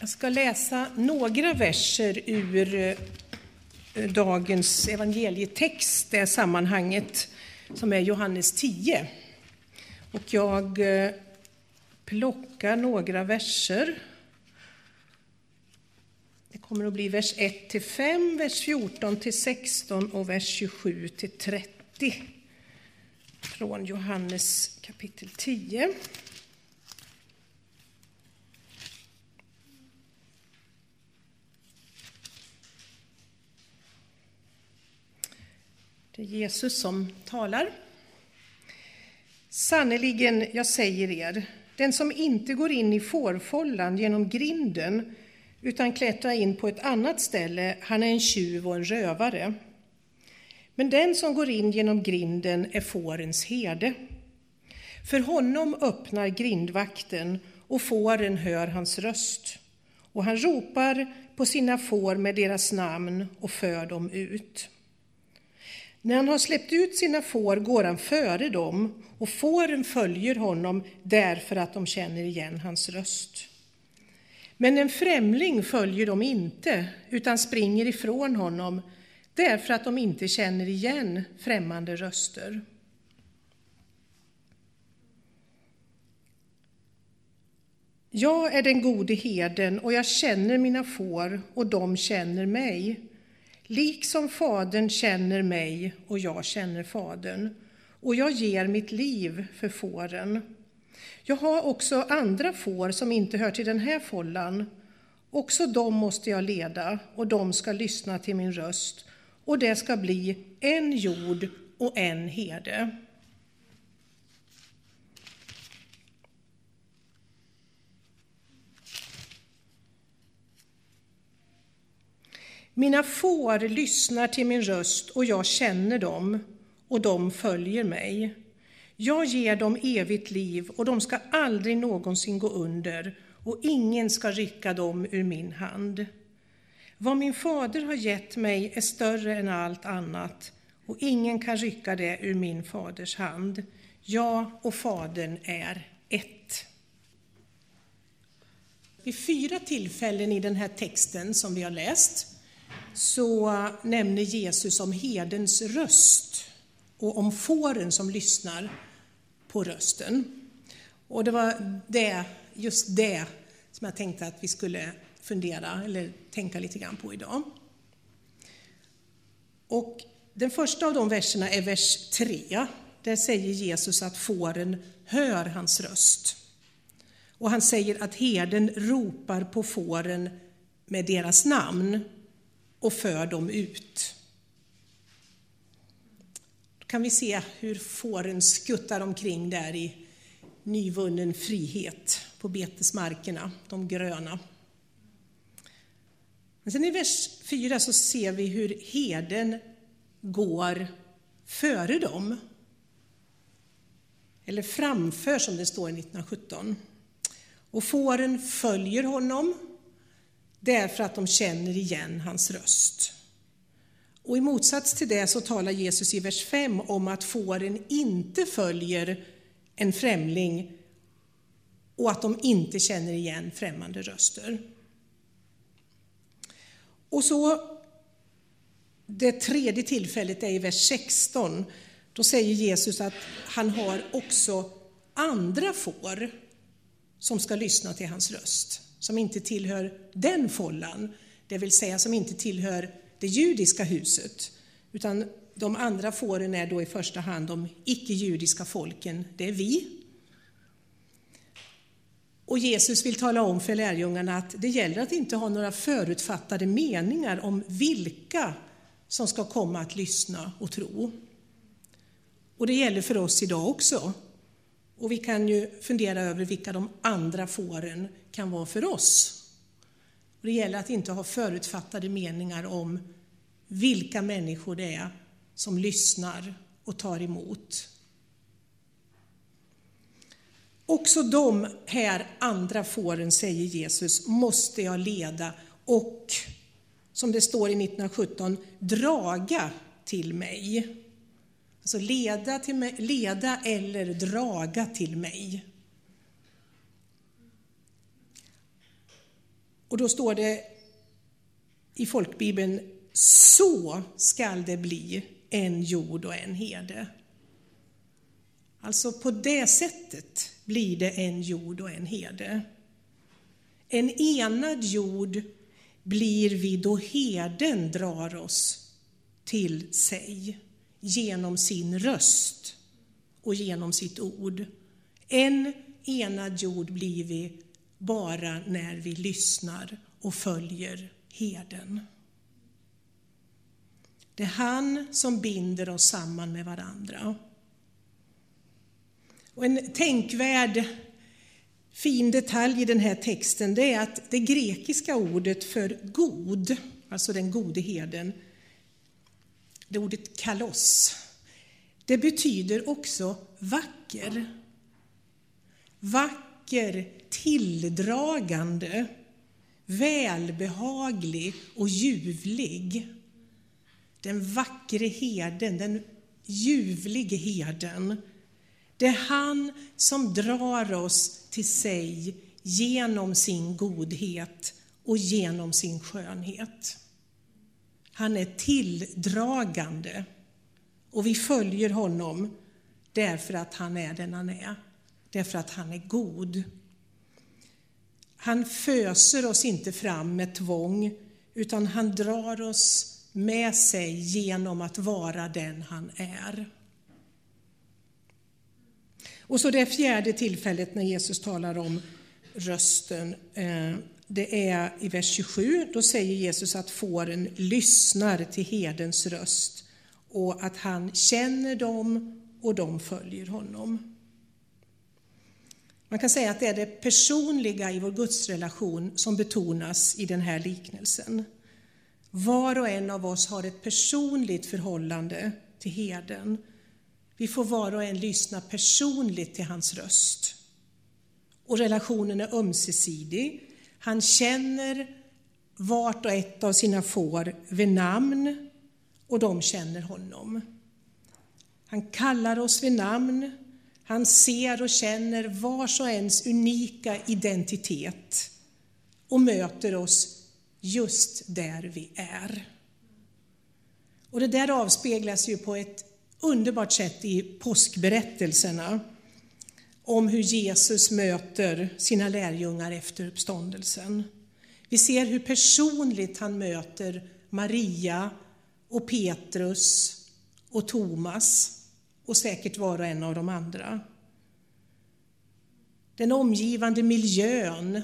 Jag ska läsa några verser ur dagens evangelietext, det sammanhanget som är Johannes 10. Och jag plockar några verser. Det kommer att bli vers 1-5, vers 14-16 och vers 27-30 från Johannes kapitel 10. Det är Jesus som talar. Sannerligen, jag säger er, den som inte går in i fårfållan genom grinden utan klättrar in på ett annat ställe, han är en tjuv och en rövare. Men den som går in genom grinden är fårens herde. För honom öppnar grindvakten och fåren hör hans röst. Och han ropar på sina får med deras namn och för dem ut. När han har släppt ut sina får går han före dem och fåren följer honom därför att de känner igen hans röst. Men en främling följer dem inte utan springer ifrån honom därför att de inte känner igen främmande röster. Jag är den gode herden och jag känner mina får och de känner mig. Liksom fadern känner mig och jag känner fadern. Och jag ger mitt liv för fåren. Jag har också andra får som inte hör till den här fållan. Också dem måste jag leda och de ska lyssna till min röst. Och det ska bli en jord och en herde. Mina får lyssnar till min röst och jag känner dem och de följer mig. Jag ger dem evigt liv och de ska aldrig någonsin gå under och ingen ska rycka dem ur min hand. Vad min fader har gett mig är större än allt annat och ingen kan rycka det ur min faders hand. Jag och fadern är ett. Vid 4 tillfällen i den här texten som vi har läst så nämner Jesus om herdens röst och om fåren som lyssnar på rösten. Och det var just det som jag tänkte att vi skulle fundera eller tänka lite grann på idag. Och den första av de verserna är vers 3. Där säger Jesus att fåren hör hans röst. Och han säger att herden ropar på fåren med deras namn och för dem ut. Då kan vi se hur fåren skuttar omkring där i nyvunnen frihet på betesmarkerna, de gröna. Men sen i vers 4 så ser vi hur herden går före dem. Eller framför som det står i 1917. Och fåren följer honom därför att de känner igen hans röst. Och i motsats till det så talar Jesus i vers 5 om att fåren inte följer en främling och att de inte känner igen främmande röster. Och så det tredje tillfället är i vers 16. Då säger Jesus att han har också andra får som ska lyssna till hans röst. Som inte tillhör den fållan, det vill säga som inte tillhör det judiska huset. Utan de andra fåren är då i första hand de icke-judiska folken, det är vi. Och Jesus vill tala om för lärjungarna att det gäller att inte ha några förutfattade meningar om vilka som ska komma att lyssna och tro. Och det gäller för oss idag också. Och vi kan ju fundera över vilka de andra fåren kan vara för oss. Och det gäller att inte ha förutfattade meningar om vilka människor det är som lyssnar och tar emot. Också de här andra fåren, säger Jesus, måste jag leda och, som det står i 1917, draga till mig. Alltså leda eller draga till mig. Och då står det i folkbibeln: så skall det bli en jord och en herde. Alltså på det sättet blir det en jord och en herde. En enad jord blir vi då herden drar oss till sig genom sin röst och genom sitt ord. En enad jord blir vi bara när vi lyssnar och följer herden. Det är han som binder oss samman med varandra. Och en tänkvärd fin detalj i den här texten, det är att det grekiska ordet för god, alltså den gode herden, det ordet kalos, det betyder också vacker. Vacker, tilldragande, välbehaglig och ljuvlig. Den vackre herden, den ljuvlige herden. Det är han som drar oss till sig genom sin godhet och genom sin skönhet. Han är tilldragande och vi följer honom därför att han är den han är. Därför att han är god. Han föser oss inte fram med tvång, utan han drar oss med sig genom att vara den han är. Och så det fjärde tillfället när Jesus talar om rösten, det är i vers 27. Då säger Jesus att fåren lyssnar till herdens röst och att han känner dem och de följer honom. Man kan säga att det är det personliga i vår gudsrelation som betonas i den här liknelsen. Var och en av oss har ett personligt förhållande till herden. Vi får var och en lyssna personligt till hans röst. Och relationen är ömsesidig. Han känner vart och ett av sina får vid namn och de känner honom. Han kallar oss vid namn. Han ser och känner vars och ens unika identitet och möter oss just där vi är. Och det där avspeglas ju på ett underbart sätt i påskberättelserna om hur Jesus möter sina lärjungar efter uppståndelsen. Vi ser hur personligt han möter Maria och Petrus och Thomas och säkert var och en av de andra. Den omgivande miljön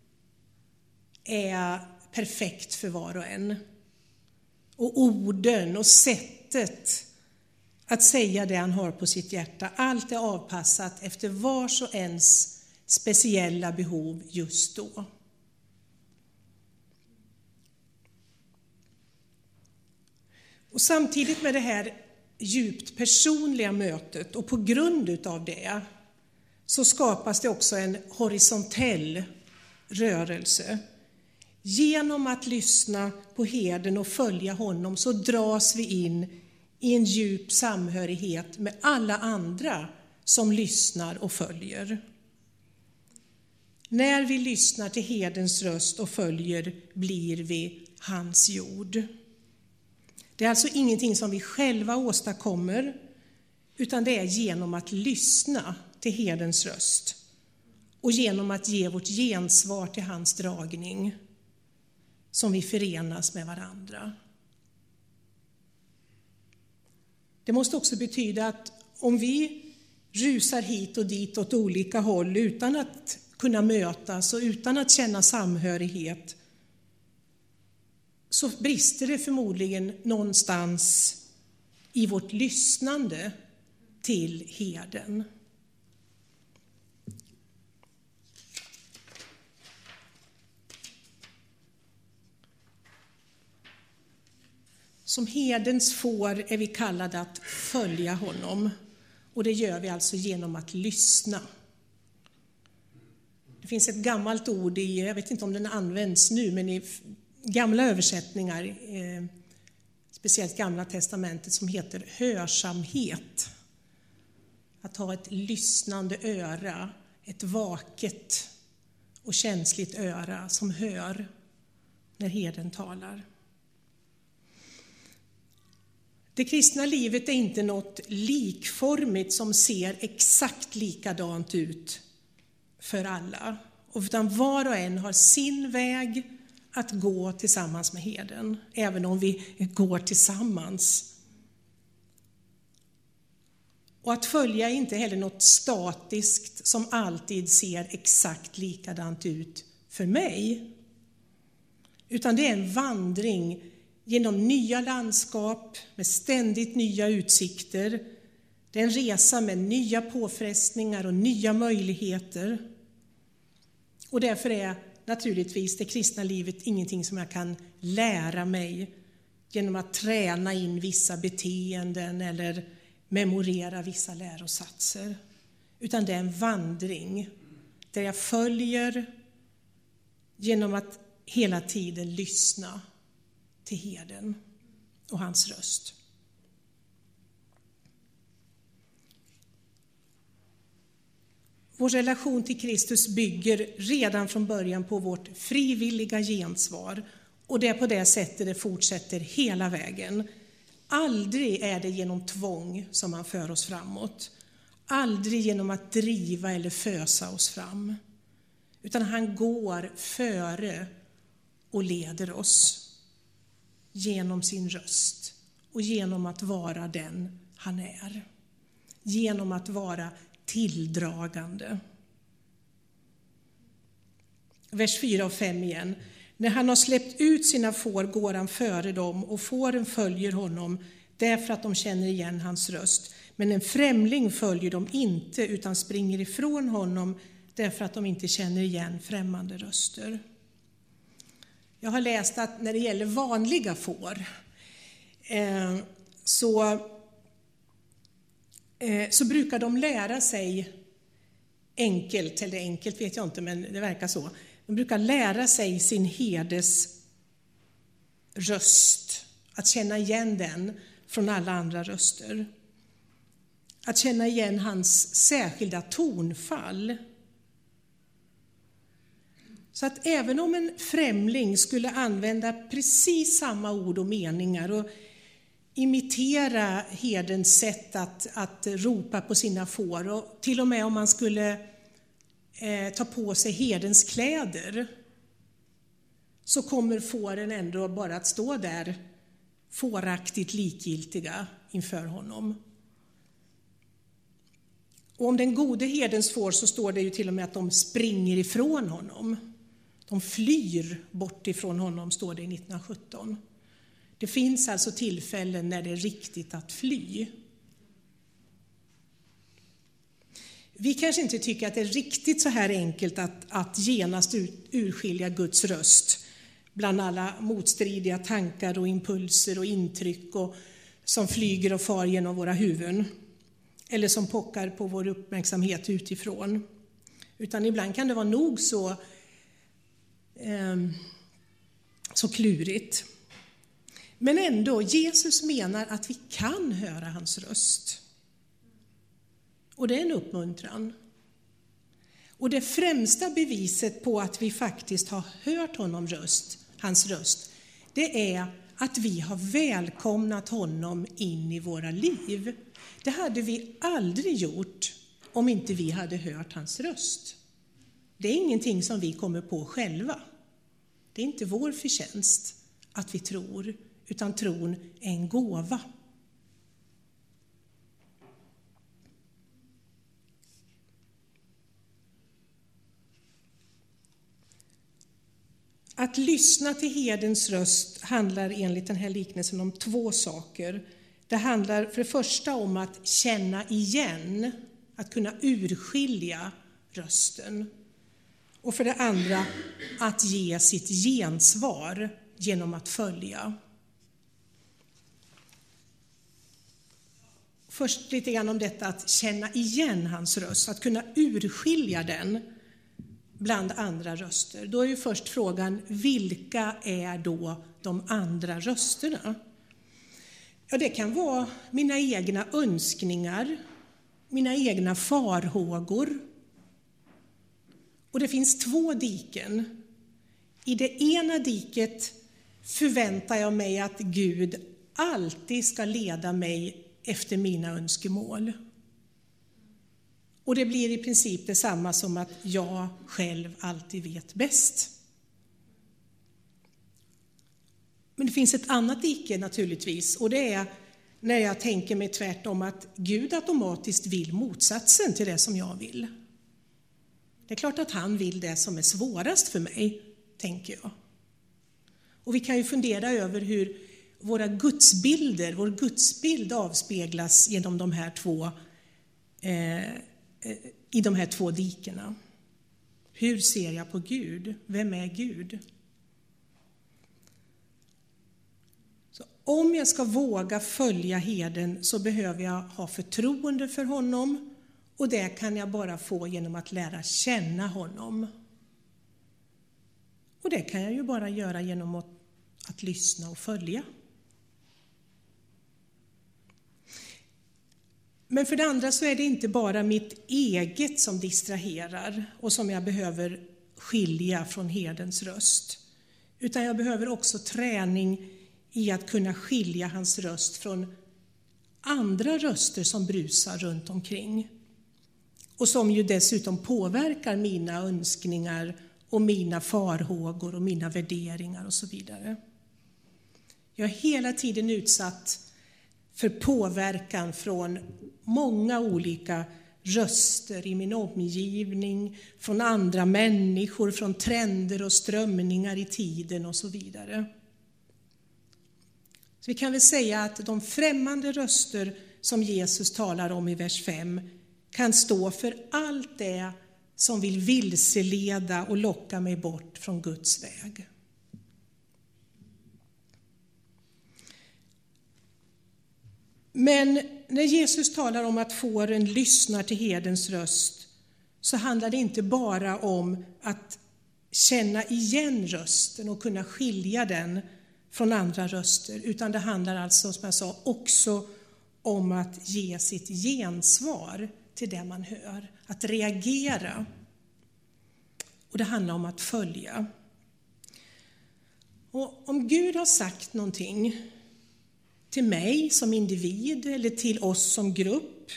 är perfekt för var och en. Och orden och sättet att säga det han har på sitt hjärta, allt är avpassat efter vars och ens speciella behov just då. Och samtidigt med det här djupt personliga mötet och på grund av det så skapas det också en horisontell rörelse. Genom att lyssna på herden och följa honom så dras vi in i en djup samhörighet med alla andra som lyssnar och följer. När vi lyssnar till herdens röst och följer blir vi hans jord. Det är alltså ingenting som vi själva åstadkommer, utan det är genom att lyssna till herdens röst och genom att ge vårt gensvar till hans dragning som vi förenas med varandra. Det måste också betyda att om vi rusar hit och dit åt olika håll utan att kunna mötas och utan att känna samhörighet, så brister det förmodligen någonstans i vårt lyssnande till herden. Som herdens får är vi kallade att följa honom, och det gör vi alltså genom att lyssna. Det finns ett gammalt ord jag vet inte om den används nu, men i gamla översättningar, speciellt Gamla testamentet, som heter hörsamhet. Att ha ett lyssnande öra, ett vaket och känsligt öra som hör när herden talar. Det kristna livet är inte något likformigt som ser exakt likadant ut för alla, utan var och en har sin väg att gå tillsammans med herden, även om vi går tillsammans. Och att följa är inte heller något statiskt som alltid ser exakt likadant ut för mig, utan det är en vandring genom nya landskap med ständigt nya utsikter. Det är en resa med nya påfrestningar och nya möjligheter. Och därför är naturligtvis det kristna livet ingenting som jag kan lära mig genom att träna in vissa beteenden eller memorera vissa lärosatser. Utan det är en vandring där jag följer genom att hela tiden lyssna till herden och hans röst. Vår relation till Kristus bygger redan från början på vårt frivilliga gensvar, och det är på det sättet det fortsätter hela vägen. Aldrig är det genom tvång som han för oss framåt. Aldrig genom att driva eller fösa oss fram. Utan han går före och leder oss genom sin röst och genom att vara den han är. Genom att vara tilldragande. Vers 4 och 5 igen. När han har släppt ut sina får går han före dem, och fåren följer honom därför att de känner igen hans röst. Men en främling följer dem inte, utan springer ifrån honom därför att de inte känner igen främmande röster. Jag har läst att när det gäller vanliga får så brukar de lära sig enkelt, eller enkelt vet jag inte, men det verkar så. De brukar lära sig sin herdes röst, att känna igen den från alla andra röster. Att känna igen hans särskilda tonfall. Så att även om en främling skulle använda precis samma ord och meningar och imitera herdens sätt att ropa på sina får, och till och med om man skulle ta på sig herdens kläder, så kommer fåren ändå bara att stå där fåraktigt likgiltiga inför honom. Och om den gode herdens får, så står det ju till och med att de springer ifrån honom. De flyr bort ifrån honom, står det i 1917. Det finns alltså tillfällen när det är riktigt att fly. Vi kanske inte tycker att det är riktigt så här enkelt att genast urskilja Guds röst bland alla motstridiga tankar och impulser och intryck som flyger och far genom våra huvuden, eller som pockar på vår uppmärksamhet utifrån. Utan ibland kan det vara nog så klurigt. Men ändå, Jesus menar att vi kan höra hans röst. Och det är en uppmuntran. Och det främsta beviset på att vi faktiskt har hört hans röst, det är att vi har välkomnat honom in i våra liv. Det hade vi aldrig gjort om inte vi hade hört hans röst. Det är ingenting som vi kommer på själva. Det är inte vår förtjänst att vi tror, utan tron är en gåva. Att lyssna till herdens röst handlar enligt den här liknelsen om två saker. Det handlar för det första om att känna igen, att kunna urskilja rösten. Och för det andra att ge sitt gensvar genom att följa. Först lite grann om detta att känna igen hans röst, att kunna urskilja den bland andra röster. Då är ju först frågan, vilka är då de andra rösterna? Ja, det kan vara mina egna önskningar, mina egna farhågor. Och det finns 2 diken. I det ena diket förväntar jag mig att Gud alltid ska leda mig efter mina önskemål. Och det blir i princip detsamma som att jag själv alltid vet bäst. Men det finns ett annat dike naturligtvis, och det är när jag tänker mig tvärtom att Gud automatiskt vill motsatsen till det som jag vill. Det är klart att han vill det som är svårast för mig, tänker jag. Och vi kan ju fundera över hur vår gudsbild avspeglas genom de här i de här 2 dikena. Hur ser jag på Gud? Vem är Gud? Så om jag ska våga följa herden så behöver jag ha förtroende för honom, och det kan jag bara få genom att lära känna honom. Och det kan jag ju bara göra genom att lyssna och följa. Men för det andra så är det inte bara mitt eget som distraherar och som jag behöver skilja från herdens röst. Utan jag behöver också träning i att kunna skilja hans röst från andra röster som brusar runt omkring. Och som ju dessutom påverkar mina önskningar och mina farhågor och mina värderingar och så vidare. Jag är hela tiden utsatt för påverkan från många olika röster i min omgivning, från andra människor, från trender och strömningar i tiden och så vidare. Så vi kan väl säga att de främmande röster som Jesus talar om i vers 5 kan stå för allt det som vill vilseleda och locka mig bort från Guds väg. Men när Jesus talar om att fåren lyssnar till herdens röst så handlar det inte bara om att känna igen rösten och kunna skilja den från andra röster, utan det handlar alltså, som jag sa, också om att ge sitt gensvar till det man hör, att reagera. Och det handlar om att följa. Och om Gud har sagt någonting till mig som individ eller till oss som grupp,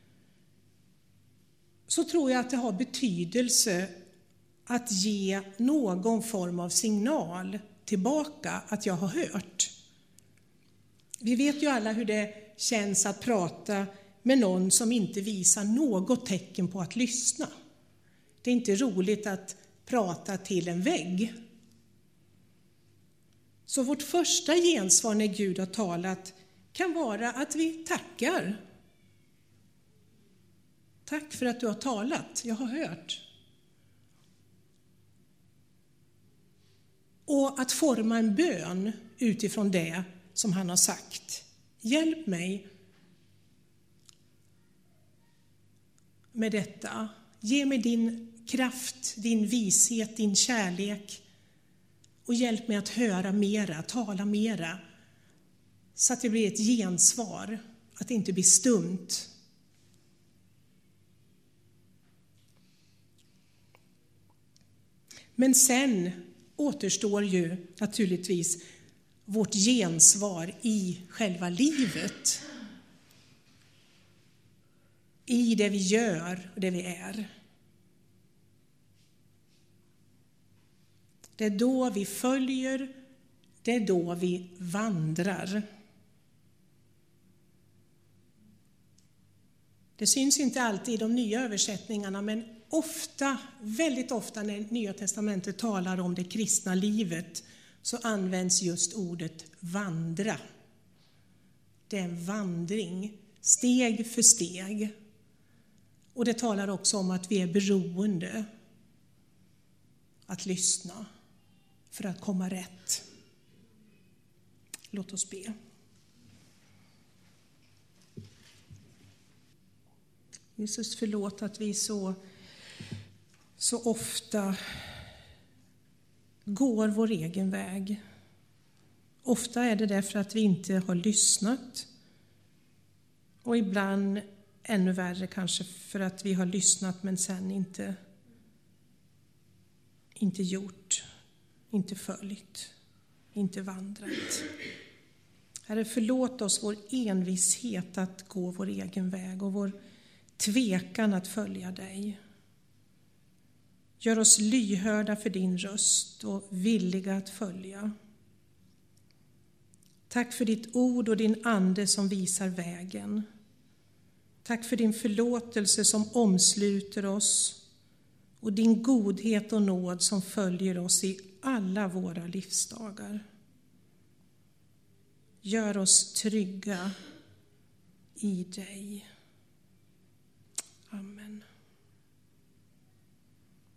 så tror jag att det har betydelse att ge någon form av signal tillbaka att jag har hört. Vi vet ju alla hur det känns att prata med någon som inte visar något tecken på att lyssna. Det är inte roligt att prata till en vägg. Så vårt första gensvar när Gud har talat kan vara att vi tackar. Tack för att du har talat, jag har hört. Och att forma en bön utifrån det som han har sagt. Hjälp mig med detta. Ge mig din kraft, din vishet, din kärlek. Och hjälp mig att höra mera, tala mera. Så att det blir ett gensvar, att det inte blir stumt. Men sen återstår ju naturligtvis vårt gensvar i själva livet. I det vi gör och det vi är. Det är då vi följer, det är då vi vandrar. Det syns inte alltid i de nya översättningarna, men ofta, väldigt ofta när Nya testamentet talar om det kristna livet så används just ordet vandra. Det är en vandring, steg för steg. Och det talar också om att vi är beroende att lyssna för att komma rätt. Låt oss be. Jesus, förlåt att vi så ofta går vår egen väg. Ofta är det därför att vi inte har lyssnat. Och ibland ännu värre kanske för att vi har lyssnat men sen inte inte gjort, inte följt, inte vandrat. Herre, förlåt oss vår envishet att gå vår egen väg och vår tvekan att följa dig. Gör oss lyhörda för din röst och villiga att följa. Tack för ditt ord och din ande som visar vägen. Tack för din förlåtelse som omsluter oss och din godhet och nåd som följer oss i alla våra livsdagar. Gör oss trygga i dig. Amen.